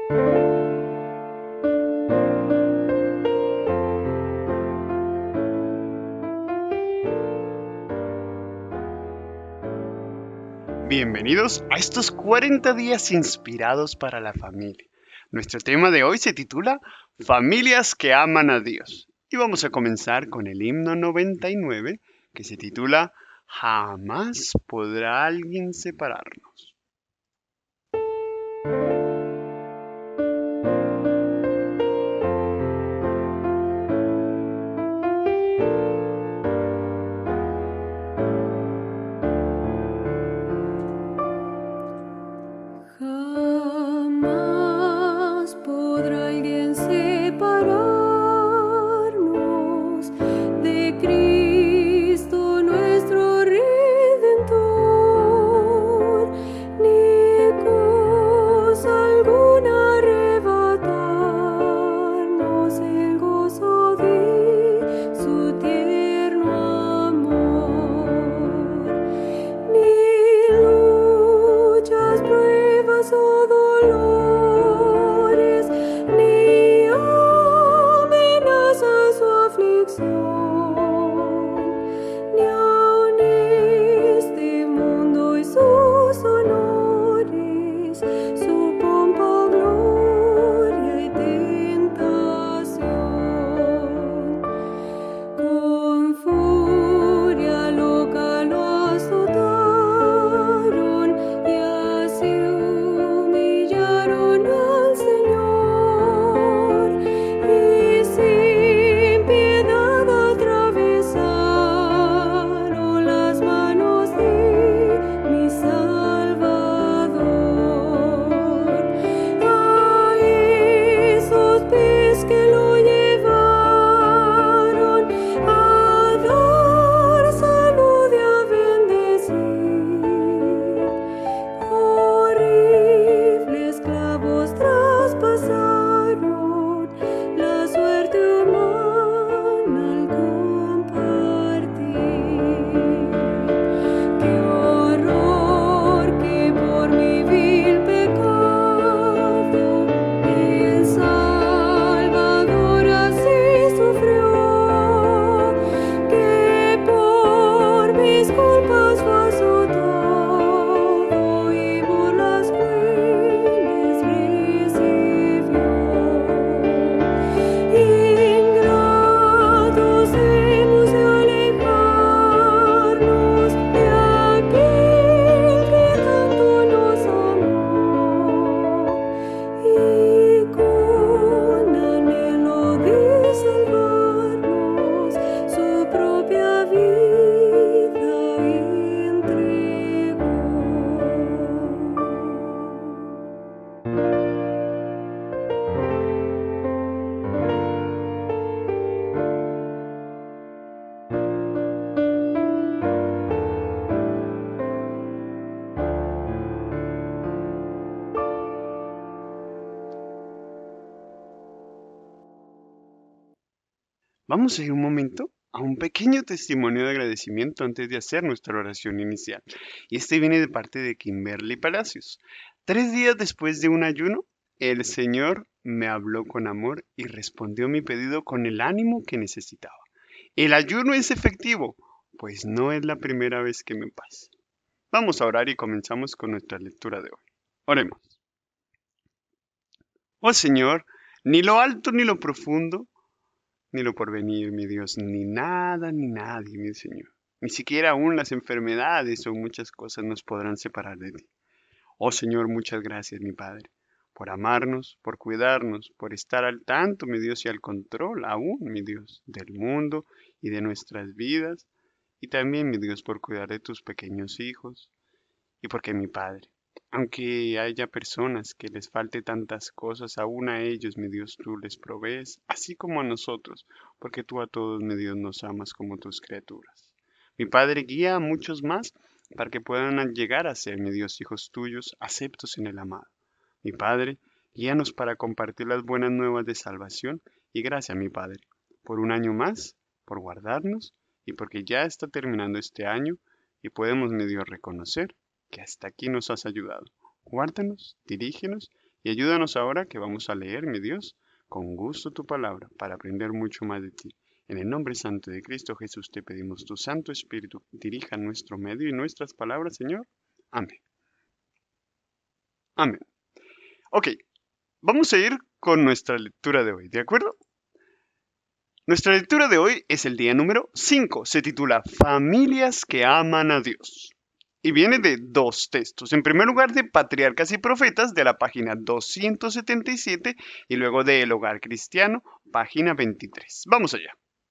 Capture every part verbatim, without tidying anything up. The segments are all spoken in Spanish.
Bienvenidos a estos cuarenta días inspirados para la familia. Nuestro tema de hoy se titula Familias que aman a Dios. Y vamos a comenzar con el himno noventa y nueve, que se titula Jamás podrá alguien separarnos. Jamás podrá alguien separarnos de Cristo nuestro Redentor, ni cosa alguna arrebatarnos el gozo de su tierno amor, ni luchas, pruebas o dolores, ni amenazas o aflicción, ni aun este mundo y sus honores, su pompa, gloria y tentación. Con furia loca lo azotaron y así humillaron al Señor, y sin piedad atravesaron las manos de mi Salvador. A esos pies que lo llevaron a dar salud y a bendecir, horribles clavos traspasaron la suerte humana al compartir. ¡Qué horror que por mi vil pecado el Salvador así sufrió! Que por mis culpas fue azotado y por las crueles recibió. Ingratos hemos de alejarnos de aquel que tanto nos amó, y con anhelo de salvarnos su propia vida entregó. Vamos a ir un momento a un pequeño testimonio de agradecimiento antes de hacer nuestra oración inicial. Y este viene de parte de Kimberly Palacios. Tres días después de un ayuno, el Señor me habló con amor y respondió mi pedido con el ánimo que necesitaba. El ayuno es efectivo, pues no es la primera vez que me pasa. Vamos a orar y comenzamos con nuestra lectura de hoy. Oremos. Oh Señor, ni lo alto ni lo profundo, ni lo porvenir, mi Dios, ni nada ni nadie, mi Señor. Ni siquiera aún las enfermedades o muchas cosas nos podrán separar de ti. Oh Señor, muchas gracias, mi Padre, por amarnos, por cuidarnos, por estar al tanto, mi Dios, y al control aún, mi Dios, del mundo y de nuestras vidas. Y también, mi Dios, por cuidar de tus pequeños hijos. Y porque, mi Padre, aunque haya personas que les falte tantas cosas, aún a ellos, mi Dios, tú les provees, así como a nosotros, porque tú a todos, mi Dios, nos amas como tus criaturas. Mi Padre, guía a muchos más para que puedan llegar a ser, mi Dios, hijos tuyos, aceptos en el amado. Mi Padre, guíanos para compartir las buenas nuevas de salvación y gracias, mi Padre, por un año más, por guardarnos y porque ya está terminando este año y podemos, mi Dios, reconocer que hasta aquí nos has ayudado. Guárdanos, dirígenos Y ayúdanos ahora que vamos a leer, mi Dios, con gusto tu palabra para aprender mucho más de ti. En el nombre santo de Cristo Jesús te pedimos tu Santo Espíritu dirija nuestro medio y nuestras palabras, Señor. Amén. Amén. Ok, vamos a ir con nuestra lectura de hoy, ¿de acuerdo? Nuestra lectura de hoy es el día número cinco. Se titula Familias que aman a Dios. Y viene de dos textos. En primer lugar, de Patriarcas y Profetas, de la página doscientos setenta y siete, y luego de El Hogar Cristiano, página veintitrés. Vamos allá.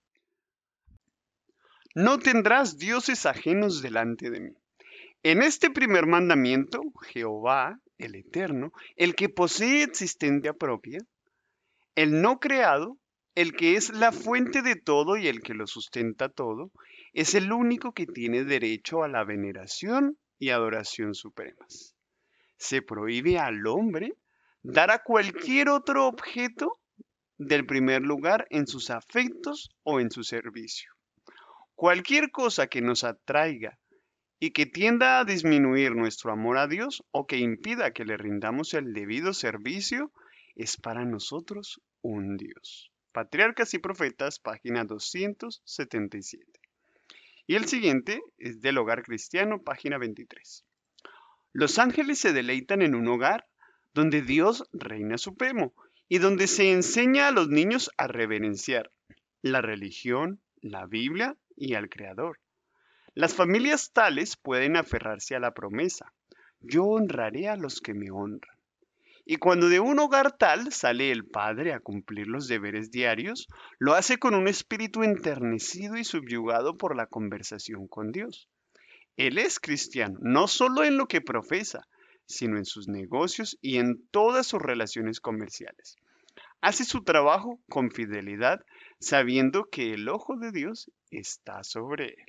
No tendrás dioses ajenos delante de mí. En este primer mandamiento, Jehová, el Eterno, el que posee existencia propia, el no creado, el que es la fuente de todo y el que lo sustenta todo, es el único que tiene derecho a la veneración y adoración supremas. Se prohíbe al hombre dar a cualquier otro objeto del primer lugar en sus afectos o en su servicio. Cualquier cosa que nos atraiga y que tienda a disminuir nuestro amor a Dios o que impida que le rindamos el debido servicio, es para nosotros un Dios. Patriarcas y Profetas, página doscientos setenta y siete. Y el siguiente es del Hogar Cristiano, página veintitrés. Los ángeles se deleitan en un hogar donde Dios reina supremo y donde se enseña a los niños a reverenciar la religión, la Biblia y al Creador. Las familias tales pueden aferrarse a la promesa: yo honraré a los que me honran. Y cuando de un hogar tal sale el padre a cumplir los deberes diarios, lo hace con un espíritu enternecido y subyugado por la conversación con Dios. Él es cristiano, no solo en lo que profesa, sino en sus negocios y en todas sus relaciones comerciales. Hace su trabajo con fidelidad, sabiendo que el ojo de Dios está sobre él.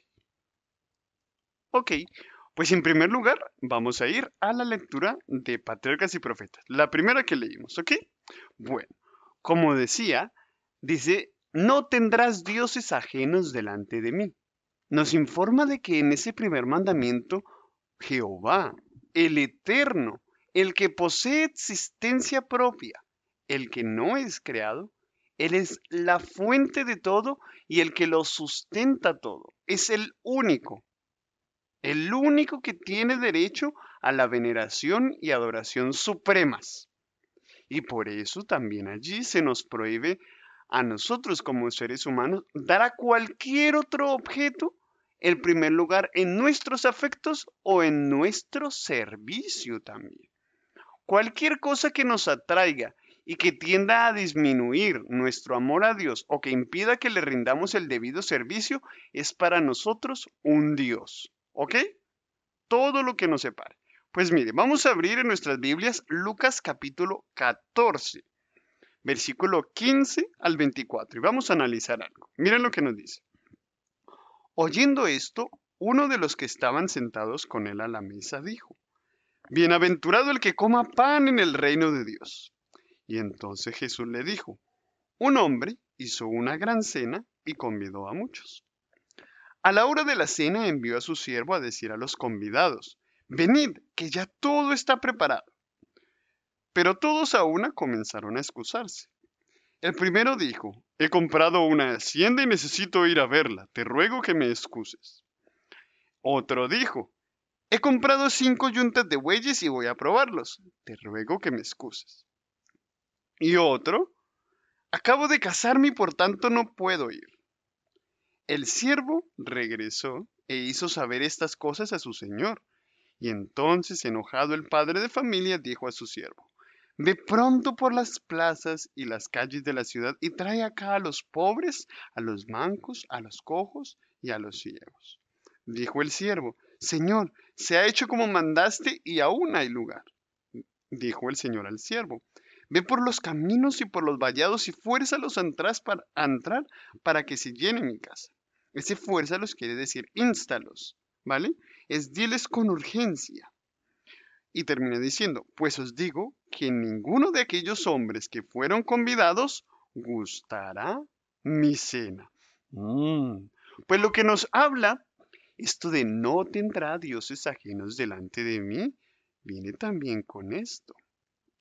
Ok, pues en primer lugar vamos a ir a la lectura de Patriarcas y Profetas, la primera que leímos, ¿ok? Bueno, como decía, dice, no tendrás dioses ajenos delante de mí. Nos informa de que en ese primer mandamiento, Jehová, el Eterno, el que posee existencia propia, el que no es creado, Él es la fuente de todo y el que lo sustenta todo. Es el único. El único que tiene derecho a la veneración y adoración supremas. Y por eso también allí se nos prohíbe a nosotros como seres humanos dar a cualquier otro objeto el primer lugar en nuestros afectos o en nuestro servicio también. Cualquier cosa que nos atraiga y que tienda a disminuir nuestro amor a Dios o que impida que le rindamos el debido servicio es para nosotros un Dios. ¿Ok? Todo lo que nos separe. Pues mire, vamos a abrir en nuestras Biblias Lucas capítulo catorce, versículo quince al veinticuatro. Y vamos a analizar algo. Miren lo que nos dice. Oyendo esto, uno de los que estaban sentados con él a la mesa dijo: Bienaventurado el que coma pan en el reino de Dios. Y entonces Jesús le dijo: Un hombre hizo una gran cena y convidó a muchos. A la hora de la cena envió a su siervo a decir a los convidados: Venid, que ya todo está preparado. Pero todos a una comenzaron a excusarse. El primero dijo: He comprado una hacienda y necesito ir a verla. Te ruego que me excuses. Otro dijo: He comprado cinco yuntas de bueyes y voy a probarlos. Te ruego que me excuses. Y otro: Acabo de casarme y por tanto no puedo ir. El siervo regresó e hizo saber estas cosas a su señor. Y entonces, enojado el padre de familia, dijo a su siervo: Ve pronto por las plazas y las calles de la ciudad y trae acá a los pobres, a los mancos, a los cojos y a los ciegos. Dijo el siervo: Señor, se ha hecho como mandaste y aún hay lugar. Dijo el señor al siervo: Ve por los caminos y por los vallados y fuérzalos a entrar para, a entrar para que se llene mi casa. Ese fuérzalos quiere decir instalos, ¿vale? Es diles con urgencia. Y termina diciendo: Pues os digo que ninguno de aquellos hombres que fueron convidados gustará mi cena. Mm. Pues lo que nos habla, esto de no tendrá dioses ajenos delante de mí, viene también con esto.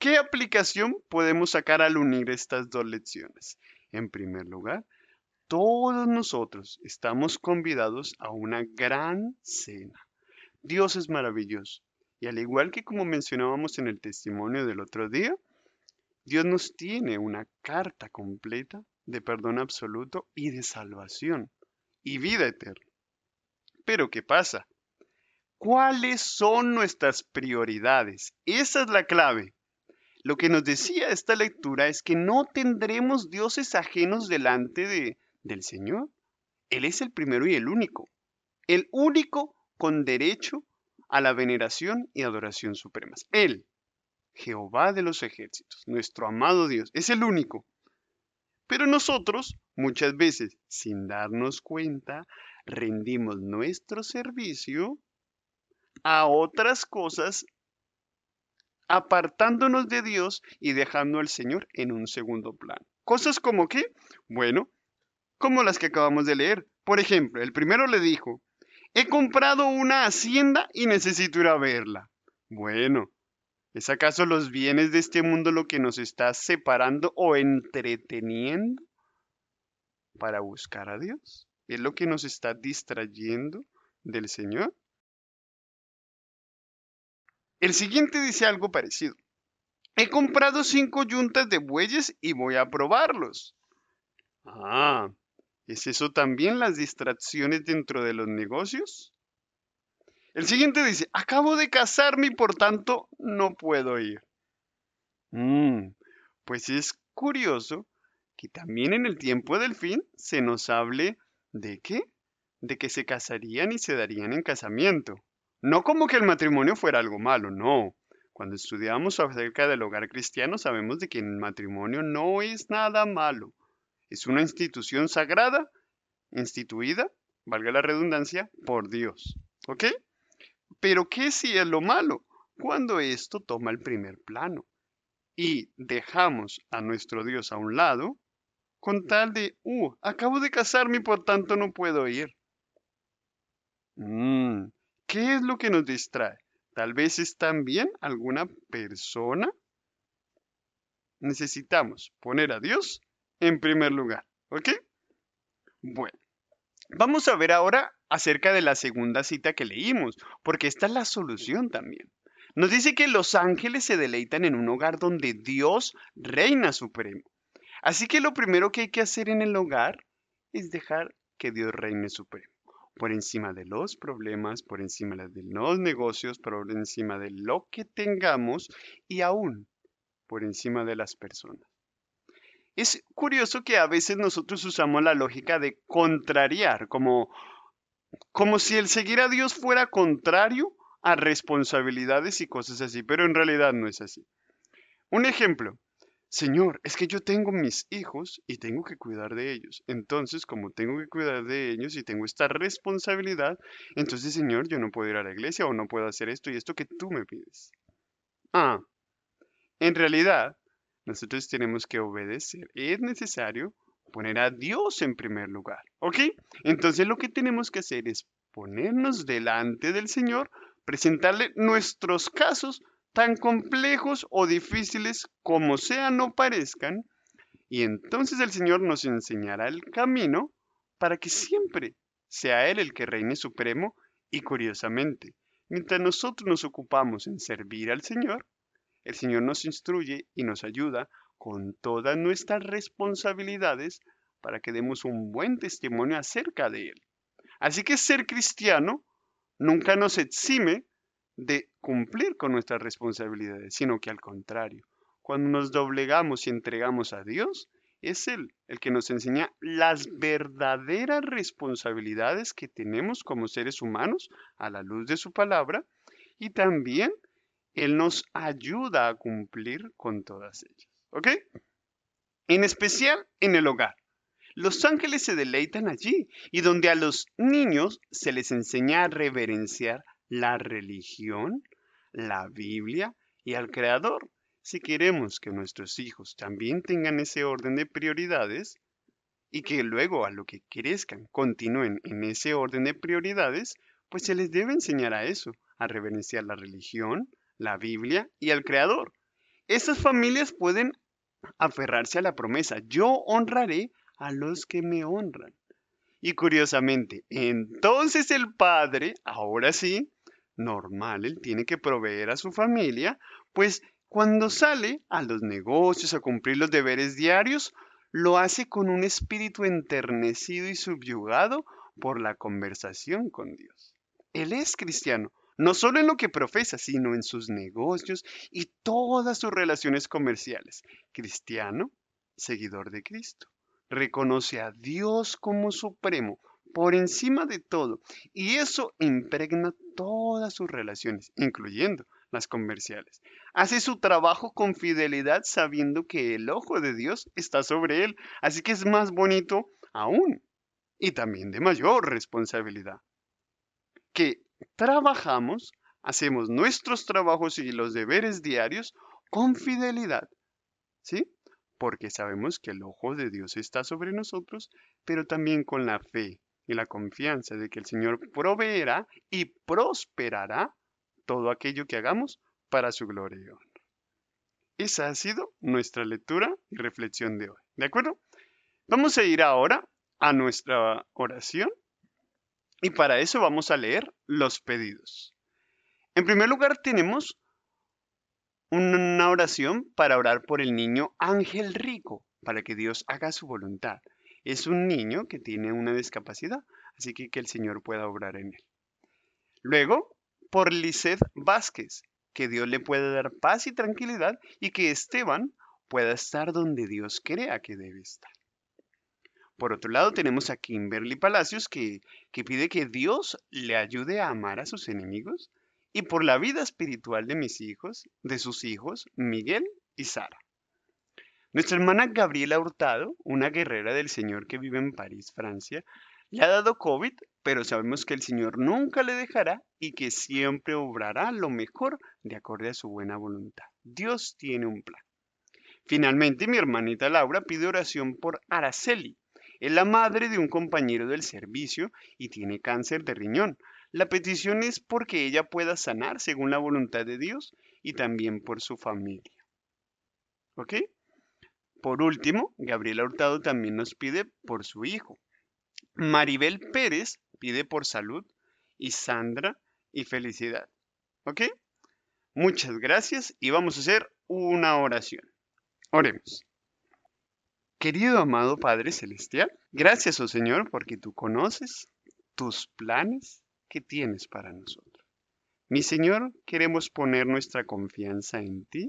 ¿Qué aplicación podemos sacar al unir estas dos lecciones? En primer lugar, todos nosotros estamos convidados a una gran cena. Dios es maravilloso. Y al igual que como mencionábamos en el testimonio del otro día, Dios nos tiene una carta completa de perdón absoluto y de salvación y vida eterna. Pero ¿qué pasa? ¿Cuáles son nuestras prioridades? Esa es la clave. Lo que nos decía esta lectura es que no tendremos dioses ajenos delante de, del Señor. Él es el primero y el único. El único con derecho a la veneración y adoración supremas. Él, Jehová de los ejércitos, nuestro amado Dios, es el único. Pero nosotros, muchas veces, sin darnos cuenta, rendimos nuestro servicio a otras cosas, apartándonos de Dios y dejando al Señor en un segundo plano. Cosas como que, bueno, como las que acabamos de leer. Por ejemplo, el primero le dijo, he comprado una hacienda y necesito ir a verla. Bueno, ¿es acaso los bienes de este mundo lo que nos está separando o entreteniendo para buscar a Dios? ¿Es lo que nos está distrayendo del Señor? El siguiente dice algo parecido. He comprado cinco yuntas de bueyes y voy a probarlos. Ah, ¿es eso también las distracciones dentro de los negocios? El siguiente dice, acabo de casarme y por tanto no puedo ir. Mm, pues es curioso que también en el tiempo del fin se nos hable de qué, de que se casarían y se darían en casamiento. No como que el matrimonio fuera algo malo, no. Cuando estudiamos acerca del hogar cristiano sabemos de que el matrimonio no es nada malo. Es una institución sagrada, instituida, valga la redundancia, por Dios. ¿Ok? Pero ¿qué si es lo malo? Cuando esto toma el primer plano y dejamos a nuestro Dios a un lado, con tal de, uh, acabo de casarme y por tanto no puedo ir. Mm, ¿qué es lo que nos distrae? Tal vez es también alguna persona. Necesitamos poner a Dios en primer lugar, ¿ok? Bueno, vamos a ver ahora acerca de la segunda cita que leímos, porque esta es la solución también. Nos dice que los ángeles se deleitan en un hogar donde Dios reina supremo. Así que lo primero que hay que hacer en el hogar es dejar que Dios reine supremo. Por encima de los problemas, por encima de los negocios, por encima de lo que tengamos y aún por encima de las personas. Es curioso que a veces nosotros usamos la lógica de contrariar, como, como si el seguir a Dios fuera contrario a responsabilidades y cosas así, pero en realidad no es así. Un ejemplo. Señor, es que yo tengo mis hijos y tengo que cuidar de ellos. Entonces, como tengo que cuidar de ellos y tengo esta responsabilidad, entonces, Señor, yo no puedo ir a la iglesia o no puedo hacer esto y esto que tú me pides. Ah, en realidad, nosotros tenemos que obedecer. Es necesario poner a Dios en primer lugar, ¿ok? Entonces, lo que tenemos que hacer es ponernos delante del Señor, presentarle nuestros casos tan complejos o difíciles como sean o parezcan, y entonces el Señor nos enseñará el camino para que siempre sea Él el que reine supremo y curiosamente, mientras nosotros nos ocupamos en servir al Señor, el Señor nos instruye y nos ayuda con todas nuestras responsabilidades para que demos un buen testimonio acerca de Él. Así que ser cristiano nunca nos exime de cumplir con nuestras responsabilidades, sino que al contrario, cuando nos doblegamos y entregamos a Dios, es Él el que nos enseña las verdaderas responsabilidades que tenemos como seres humanos a la luz de su palabra y también Él nos ayuda a cumplir con todas ellas. ¿Ok? En especial en el hogar. Los ángeles se deleitan allí y donde a los niños se les enseña a reverenciar la religión, la Biblia y al Creador. Si queremos que nuestros hijos también tengan ese orden de prioridades y que luego a lo que crezcan continúen en ese orden de prioridades, pues se les debe enseñar a eso, a reverenciar la religión, la Biblia y al Creador. Estas familias pueden aferrarse a la promesa. Yo honraré a los que me honran. Y curiosamente, entonces el padre, ahora sí, normal, él tiene que proveer a su familia, pues cuando sale a los negocios a cumplir los deberes diarios, lo hace con un espíritu enternecido y subyugado por la conversación con Dios. Él es cristiano, no solo en lo que profesa, sino en sus negocios y todas sus relaciones comerciales. Cristiano, seguidor de Cristo. Reconoce a Dios como supremo, por encima de todo, y eso impregna todas sus relaciones, incluyendo las comerciales. Hace su trabajo con fidelidad sabiendo que el ojo de Dios está sobre él, así que es más bonito aún y también de mayor responsabilidad. Que trabajamos, hacemos nuestros trabajos y los deberes diarios con fidelidad, ¿sí? Porque sabemos que el ojo de Dios está sobre nosotros, pero también con la fe y la confianza de que el Señor proveerá y prosperará todo aquello que hagamos para su gloria y honra. Esa ha sido nuestra lectura y reflexión de hoy. ¿De acuerdo? Vamos a ir ahora a nuestra oración y para eso vamos a leer los pedidos. En primer lugar tenemos una oración para orar por el niño Ángel Rico, para que Dios haga su voluntad. Es un niño que tiene una discapacidad, así que que el Señor pueda obrar en él. Luego, por Lisset Vázquez, que Dios le pueda dar paz y tranquilidad y que Esteban pueda estar donde Dios crea que debe estar. Por otro lado, tenemos a Kimberly Palacios, que, que pide que Dios le ayude a amar a sus enemigos y por la vida espiritual de mis hijos, de sus hijos, Miguel y Sara. Nuestra hermana Gabriela Hurtado, una guerrera del Señor que vive en París, Francia, le ha dado COVID, pero sabemos que el Señor nunca le dejará y que siempre obrará lo mejor de acuerdo a su buena voluntad. Dios tiene un plan. Finalmente, mi hermanita Laura pide oración por Araceli. Es la madre de un compañero del servicio y tiene cáncer de riñón. La petición es porque ella pueda sanar según la voluntad de Dios y también por su familia. ¿Ok? Por último, Gabriela Hurtado también nos pide por su hijo. Maribel Pérez pide por salud y Sandra y felicidad. ¿Ok? Muchas gracias y vamos a hacer una oración. Oremos. Querido amado Padre Celestial, gracias, oh Señor, porque tú conoces tus planes que tienes para nosotros. Mi Señor, queremos poner nuestra confianza en ti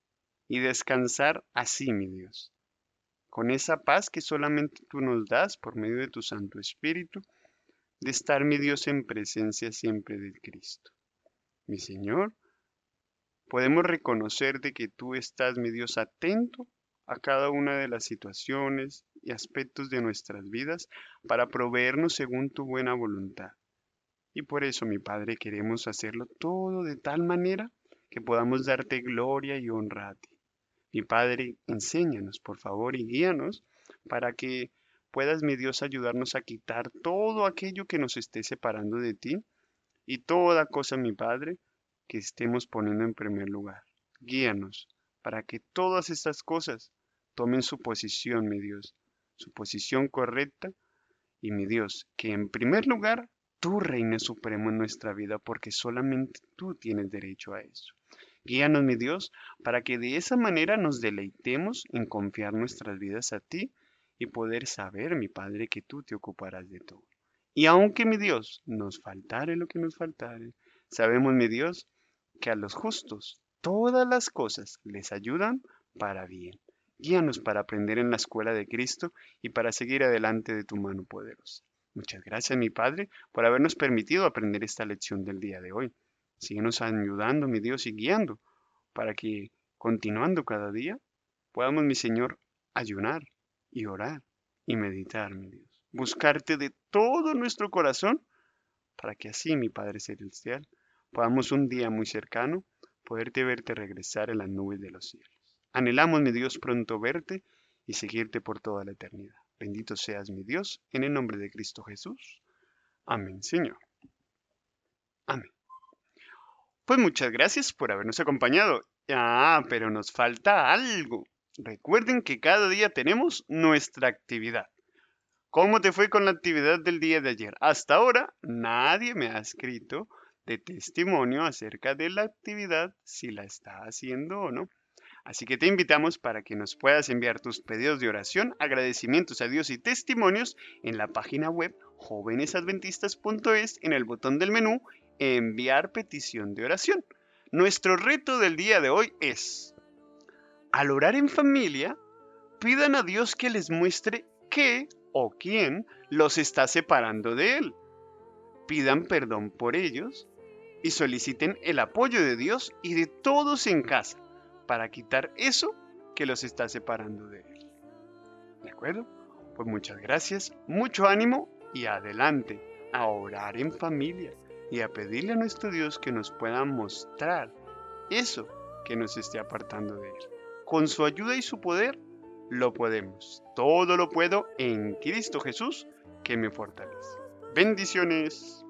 y descansar así, mi Dios, con esa paz que solamente tú nos das por medio de tu Santo Espíritu, de estar, mi Dios, en presencia siempre de Cristo. Mi Señor, podemos reconocer de que tú estás, mi Dios, atento a cada una de las situaciones y aspectos de nuestras vidas para proveernos según tu buena voluntad. Y por eso, mi Padre, queremos hacerlo todo de tal manera que podamos darte gloria y honra a ti. Mi Padre, enséñanos, por favor, y guíanos para que puedas, mi Dios, ayudarnos a quitar todo aquello que nos esté separando de ti y toda cosa, mi Padre, que estemos poniendo en primer lugar. Guíanos para que todas estas cosas tomen su posición, mi Dios, su posición correcta y, mi Dios, que en primer lugar tú reines supremo en nuestra vida porque solamente tú tienes derecho a eso. Guíanos, mi Dios, para que de esa manera nos deleitemos en confiar nuestras vidas a ti y poder saber, mi Padre, que tú te ocuparás de todo. Y aunque, mi Dios, nos faltare lo que nos faltare, sabemos, mi Dios, que a los justos todas las cosas les ayudan para bien. Guíanos para aprender en la escuela de Cristo y para seguir adelante de tu mano poderosa. Muchas gracias, mi Padre, por habernos permitido aprender esta lección del día de hoy. Síguenos ayudando, mi Dios, y guiando para que, continuando cada día, podamos, mi Señor, ayunar y orar y meditar, mi Dios. Buscarte de todo nuestro corazón para que así, mi Padre Celestial, podamos un día muy cercano poderte verte regresar en las nubes de los cielos. Anhelamos, mi Dios, pronto verte y seguirte por toda la eternidad. Bendito seas, mi Dios, en el nombre de Cristo Jesús. Amén, Señor. Amén. Pues muchas gracias por habernos acompañado Ah, pero nos falta algo. Recuerden que cada día tenemos nuestra actividad. ¿Cómo te fue con la actividad del día de ayer? Hasta ahora nadie me ha escrito de testimonio acerca de la actividad, si la está haciendo o no. Así que te invitamos para que nos puedas enviar tus pedidos de oración, agradecimientos a Dios y testimonios en la página web jóvenes adventistas punto es en el botón del menú enviar petición de oración. Nuestro reto del día de hoy es, al orar en familia, pidan a Dios que les muestre qué o quién los está separando de Él. Pidan perdón por ellos y soliciten el apoyo de Dios y de todos en casa para quitar eso que los está separando de Él. ¿De acuerdo? Pues muchas gracias, mucho ánimo y adelante a orar en familia y a pedirle a nuestro Dios que nos pueda mostrar eso que nos esté apartando de Él. Con su ayuda y su poder, lo podemos. Todo lo puedo en Cristo Jesús, que me fortalece. Bendiciones.